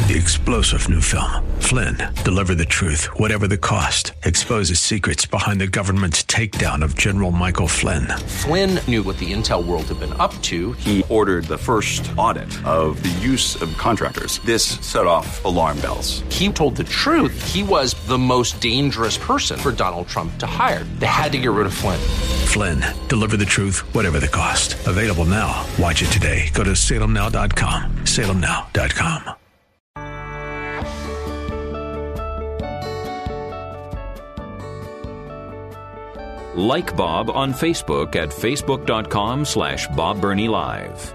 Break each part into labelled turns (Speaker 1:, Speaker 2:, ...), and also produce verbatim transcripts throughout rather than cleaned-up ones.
Speaker 1: The explosive new film, Flynn, deliver the truth, whatever the cost, exposes secrets behind the government's takedown of General Michael Flynn.
Speaker 2: Flynn knew what the intel world had been up to.
Speaker 3: He ordered the first audit of the use of contractors. This set off alarm bells.
Speaker 2: He told the truth. He was the most dangerous person for Donald Trump to hire. They had to get rid of Flynn.
Speaker 1: Flynn, deliver the truth, whatever the cost. Available now. Watch it today. Go to salem now dot com. salem now dot com.
Speaker 4: Like Bob on Facebook at facebook.com slash Bob Burney Live.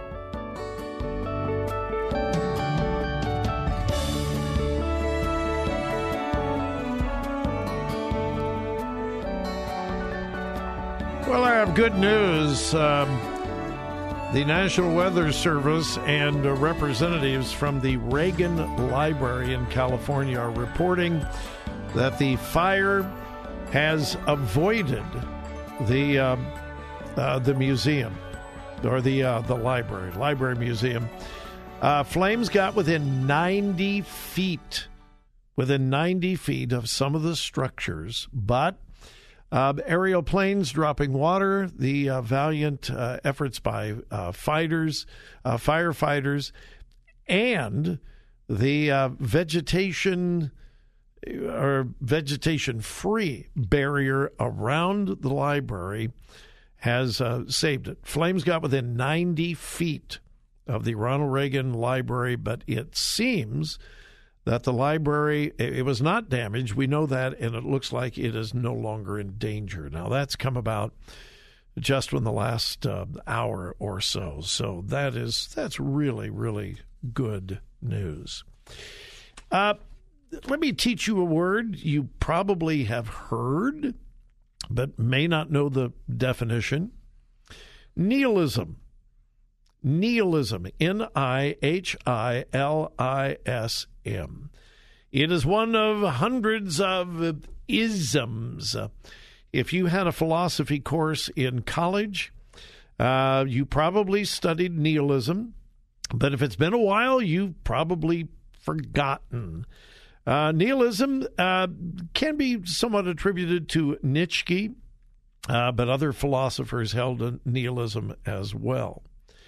Speaker 5: Well, I have good news. Um, the National Weather Service and uh, representatives from the Reagan Library in California are reporting that the fire has avoided the uh, uh, the museum or the uh, the library, library museum. Uh, flames got within ninety feet, within ninety feet of some of the structures, but uh, aerial planes dropping water, the uh, valiant uh, efforts by uh, fighters, uh, firefighters, and the uh, vegetation or vegetation-free barrier around the library has uh, saved it. Flames got within ninety feet of the Ronald Reagan Library, but it seems that the library, it was not damaged. We know that, and it looks like it is no longer in danger. Now, that's come about just in the last uh, hour or so. So that is, that's really, really good news. Uh, let me teach you a word you probably have heard, but may not know the definition. Nihilism. Nihilism, N I H I L I S M. It is one of hundreds of isms. If you had a philosophy course in college, uh, you probably studied nihilism, but if it's been a while, you've probably forgotten. Uh, nihilism uh, can be somewhat attributed to Nietzsche, uh, but other philosophers held nihilism as well.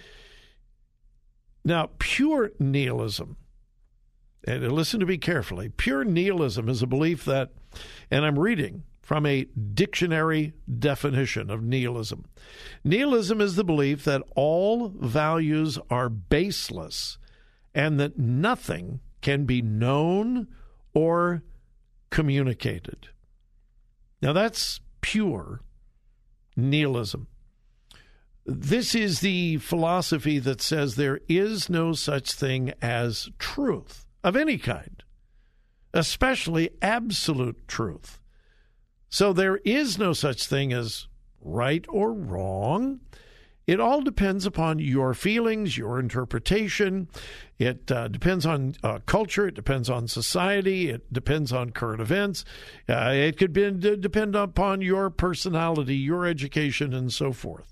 Speaker 5: Now, pure nihilism, and listen to me carefully, pure nihilism is a belief that, and I'm reading from a dictionary definition of nihilism. Nihilism is the belief that all values are baseless and that nothing can be known or communicated. Now, that's pure nihilism. This is the philosophy that says there is no such thing as truth of any kind, especially absolute truth. So there is no such thing as right or wrong. It all depends upon your feelings, your interpretation. It uh, depends on uh, culture. It depends on society. It depends on current events. Uh, it could be, depend upon your personality, your education, and so forth.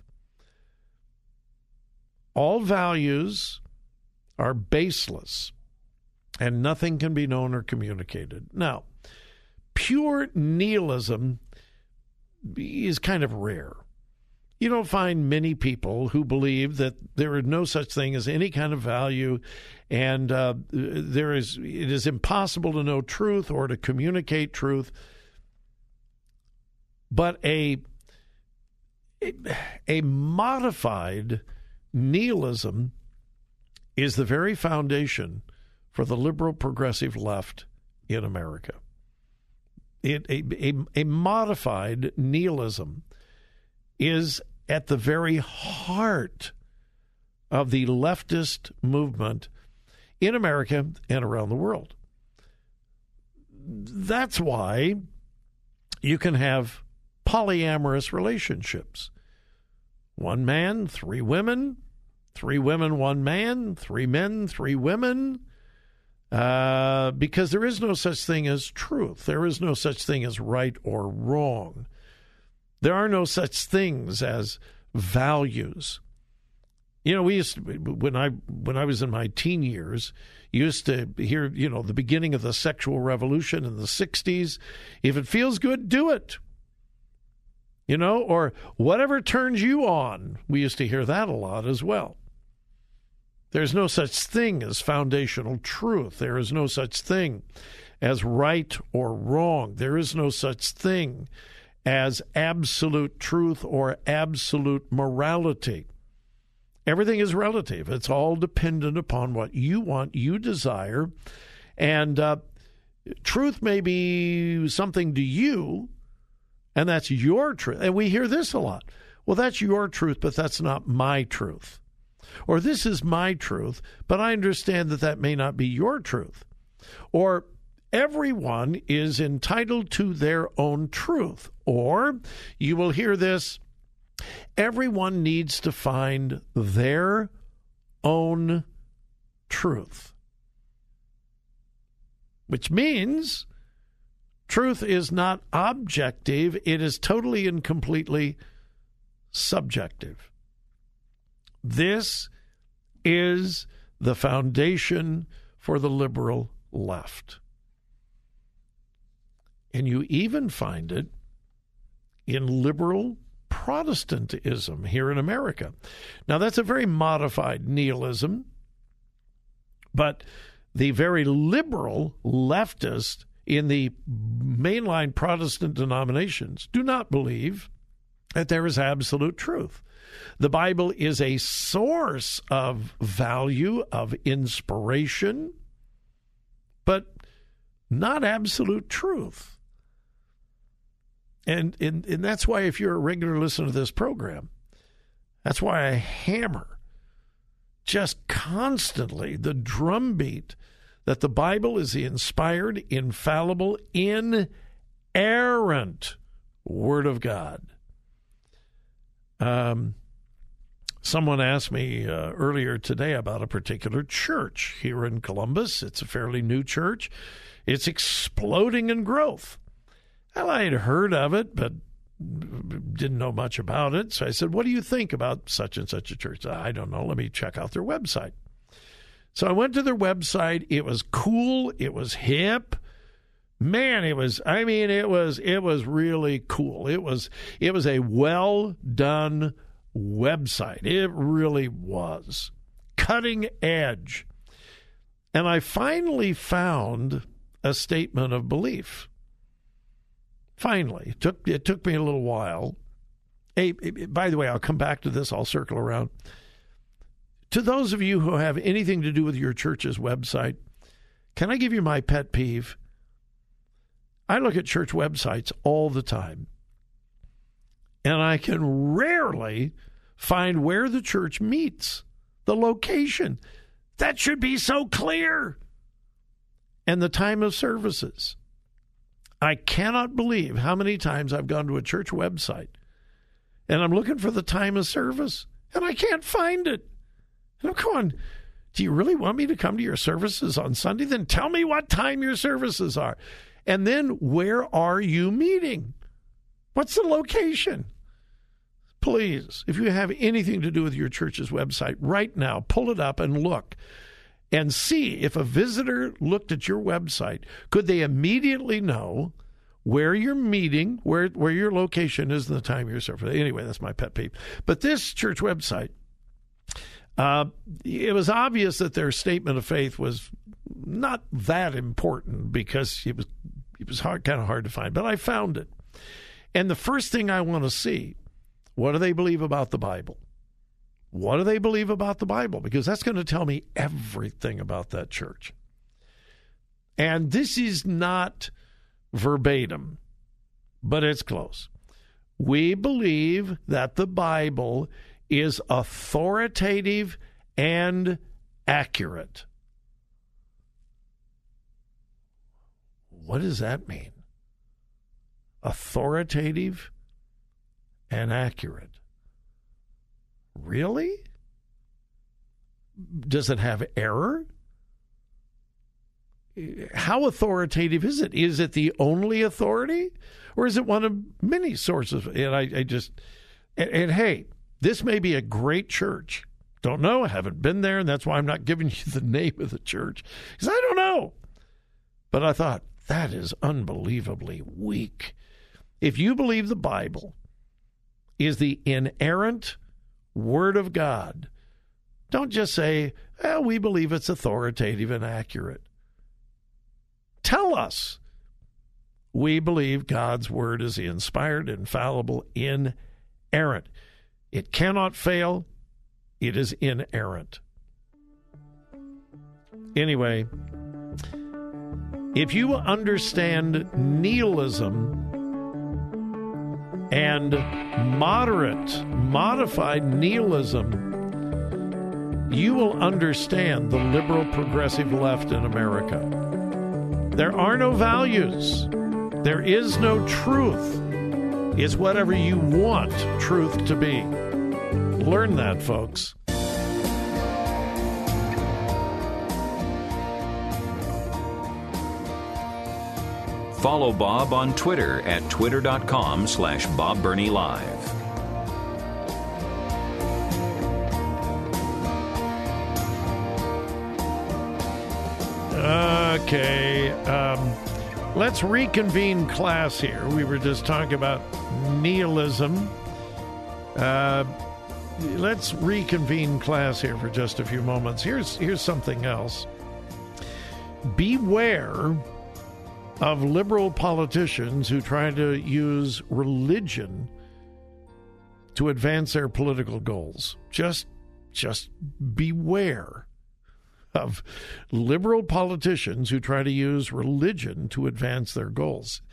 Speaker 5: All values are baseless, and nothing can be known or communicated. Now, pure nihilism is kind of rare. You don't find many people who believe that there is no such thing as any kind of value, and uh, there is it is impossible to know truth or to communicate truth. But a a, a modified nihilism is the very foundation for the liberal progressive left in America. It, a, a, a modified nihilism is at the very heart of the leftist movement in America and around the world. That's why you can have polyamorous relationships. One man, three women, three women, one man, three men, three women, uh, because there is no such thing as truth. There is no such thing as right or wrong. There are no such things as values. You know, we used to, when I when I was in my teen years, used to hear, you know, the beginning of the sexual revolution in the sixties. If it feels good, do it. You know, or whatever turns you on. We used to hear that a lot as well. There's no such thing as foundational truth. There is no such thing as right or wrong. There is no such thing as absolute truth or absolute morality. Everything is relative. It's all dependent upon what you want, you desire. And uh, truth may be something to you, and that's your truth. And we hear this a lot. Well, that's your truth, but that's not my truth. Or this is my truth, but I understand that that may not be your truth. Or everyone is entitled to their own truth. Or you will hear this, everyone needs to find their own truth. Which means truth is not objective, it is totally and completely subjective. This is the foundation for the liberal left. And you even find it in liberal Protestantism here in America. Now, that's a very modified nihilism, but the very liberal leftists in the mainline Protestant denominations do not believe that there is absolute truth. The Bible is a source of value, of inspiration, but not absolute truth. And, and, and that's why if you're a regular listener to this program, that's why I hammer just constantly the drumbeat that the Bible is the inspired, infallible, inerrant Word of God. Um, someone asked me uh, earlier today about a particular church here in Columbus. It's a fairly new church. It's exploding in growth. Well, I had heard of it, but didn't know much about it. So I said, what do you think about such and such a church? I don't know. Let me check out their website. So I went to their website. It was cool. It was hip. Man, it was, I mean, it was, it was really cool. It was, it was a well done website. It really was cutting edge. And I finally found a statement of belief. Finally, it took, it took me a little while. Hey, by the way, I'll come back to this. I'll circle around. To those of you who have anything to do with your church's website, can I give you my pet peeve? I look at church websites all the time, and I can rarely find where the church meets, the location. That should be so clear. And the time of services. I cannot believe how many times I've gone to a church website, and I'm looking for the time of service, and I can't find it. And I'm going, do you really want me to come to your services on Sunday? Then tell me what time your services are. And then where are you meeting? What's the location? Please, if you have anything to do with your church's website right now, pull it up and look and see if a visitor looked at your website, could they immediately know where you're meeting, where, where your location is and the time of your service. Anyway, that's my pet peeve. But this church website, Uh, it was obvious that their statement of faith was not that important because it was it was hard, kind of hard to find. But I found it. And the first thing I want to see, what do they believe about the Bible? What do they believe about the Bible? Because that's going to tell me everything about that church. And this is not verbatim, but it's close. We believe that the Bible is authoritative and accurate. What does that mean? Authoritative and accurate. Really? Does it have error? How authoritative is it? Is it the only authority? Or is it one of many sources? And I, I just, and, and hey, this may be a great church. Don't know. I haven't been there, and that's why I'm not giving you the name of the church, because I don't know. But I thought, that is unbelievably weak. If you believe the Bible is the inerrant Word of God, don't just say, well, we believe it's authoritative and accurate. Tell us. We believe God's Word is inspired, infallible, inerrant. It cannot fail. It is inerrant. Anyway, if you understand nihilism and moderate, modified nihilism, you will understand the liberal progressive left in America. There are no values. There is no truth. It's whatever you want truth to be. Learn that, folks.
Speaker 4: Follow Bob on Twitter at twitter.com slash Bob Burney Live.
Speaker 5: Okay, um, let's reconvene class here. We were just talking about nihilism. Uh, let's reconvene class here for just a few moments. Here's here's something else. Beware of liberal politicians who try to use religion to advance their political goals. Just, just beware of liberal politicians who try to use religion to advance their goals.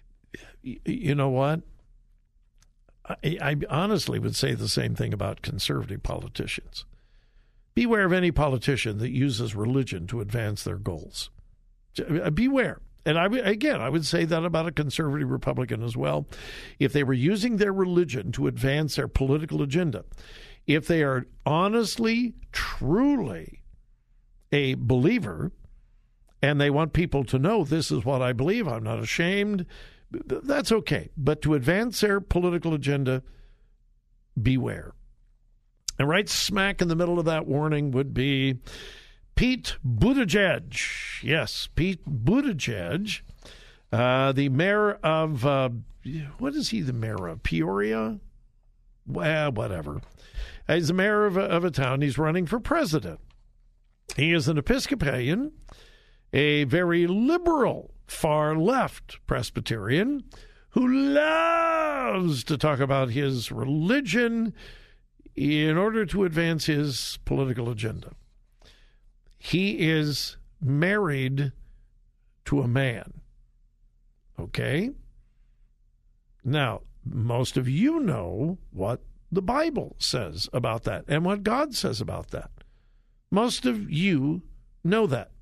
Speaker 5: You know what? I, I honestly would say the same thing about conservative politicians. Beware of any politician that uses religion to advance their goals. Beware. And I, again, I would say that about a conservative Republican as well. If they were using their religion to advance their political agenda, if they are honestly, truly a believer, and they want people to know this is what I believe, I'm not ashamed, that's okay. But to advance their political agenda, beware. And right smack in the middle of that warning would be Pete Buttigieg. Yes, Pete Buttigieg, uh, the mayor of, uh, what is he the mayor of? Peoria? Well, whatever. He's the mayor of a, of a town. He's running for president. He is an Episcopalian, a very liberal, far-left Presbyterian who loves to talk about his religion in order to advance his political agenda. He is married to a man. Okay? Now, most of you know what the Bible says about that and what God says about that. Most of you know that.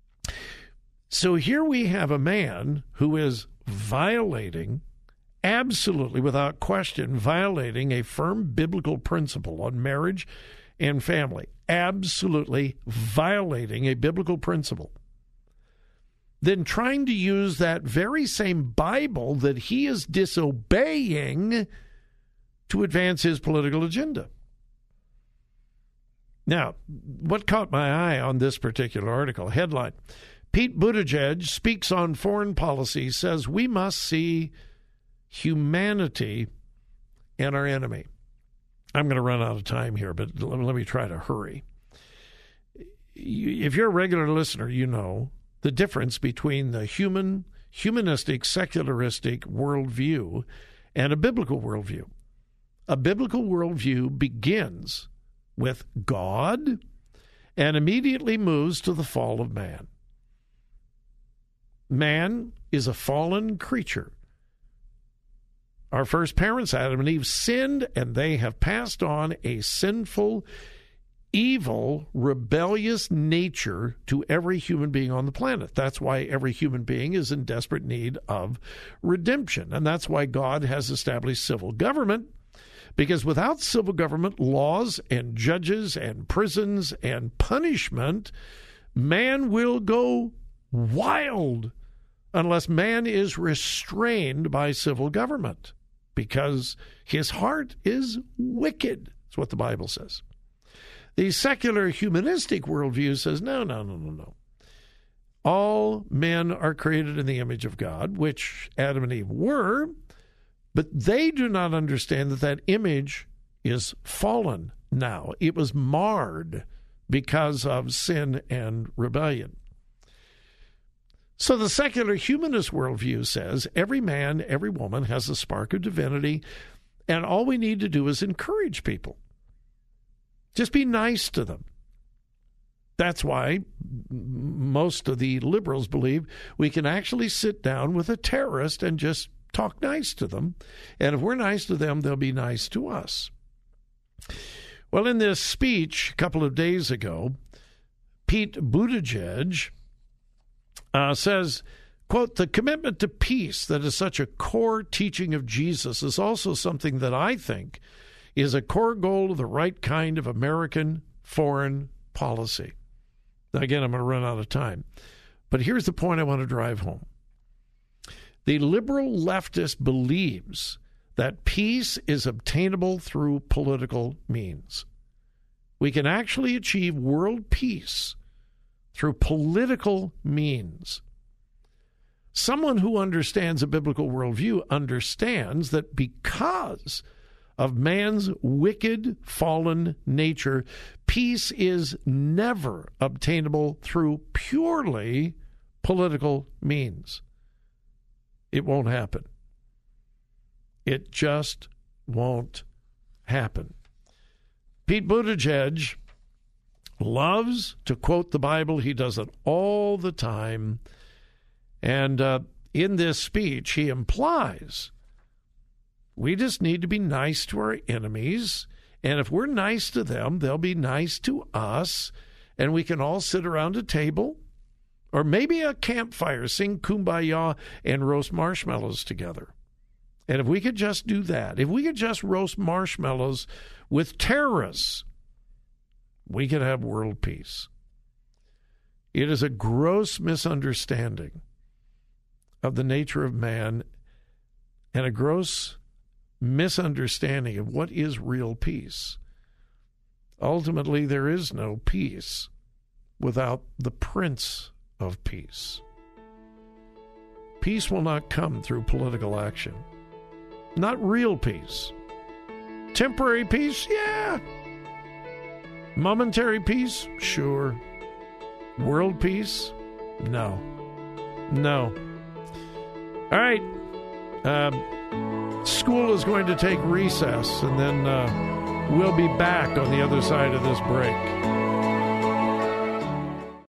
Speaker 5: So here we have a man who is violating, absolutely without question, violating a firm biblical principle on marriage and family. Absolutely violating a biblical principle. Then trying to use that very same Bible that he is disobeying to advance his political agenda. Now, what caught my eye on this particular article, headline, Pete Buttigieg speaks on foreign policy, says we must see humanity in our enemy. I'm going to run out of time here, but let me try to hurry. If you're a regular listener, you know the difference between the human, humanistic, secularistic worldview and a biblical worldview. A biblical worldview begins with God and immediately moves to the fall of man. Man is a fallen creature. Our first parents, Adam and Eve, sinned, and they have passed on a sinful, evil, rebellious nature to every human being on the planet. That's why every human being is in desperate need of redemption. And that's why God has established civil government, because without civil government, laws and judges and prisons and punishment, man will go wild unless man is restrained by civil government, because his heart is wicked. That's what the Bible says. The secular humanistic worldview says, no, no, no, no, no. All men are created in the image of God, which Adam and Eve were, but they do not understand that that image is fallen now. It was marred because of sin and rebellion. So the secular humanist worldview says every man, every woman has a spark of divinity, and all we need to do is encourage people. Just be nice to them. That's why most of the liberals believe we can actually sit down with a terrorist and just talk nice to them. And if we're nice to them, they'll be nice to us. Well, in this speech a couple of days ago, Pete Buttigieg uh, says, quote, the commitment to peace that is such a core teaching of Jesus is also something that I think is a core goal of the right kind of American foreign policy. Now, again, I'm going to run out of time. But here's the point I want to drive home. The liberal leftist believes that peace is obtainable through political means. We can actually achieve world peace through political means. Someone who understands a biblical worldview understands that because of man's wicked, fallen nature, peace is never obtainable through purely political means. It won't happen. It just won't happen. Pete Buttigieg loves to quote the Bible. He does it all the time. And uh, in this speech, he implies we just need to be nice to our enemies. And if we're nice to them, they'll be nice to us. And we can all sit around a table or maybe a campfire, sing Kumbaya, and roast marshmallows together. And if we could just do that, if we could just roast marshmallows with terrorists, we could have world peace. It is a gross misunderstanding of the nature of man and a gross misunderstanding of what is real peace. Ultimately, there is no peace without the Prince of Peace. Peace will not come through political action. Not real peace. Temporary peace, yeah. Momentary peace, sure. World peace, no. No. All right. Um, school is going to take recess, and then uh, we'll be back on the other side of this break.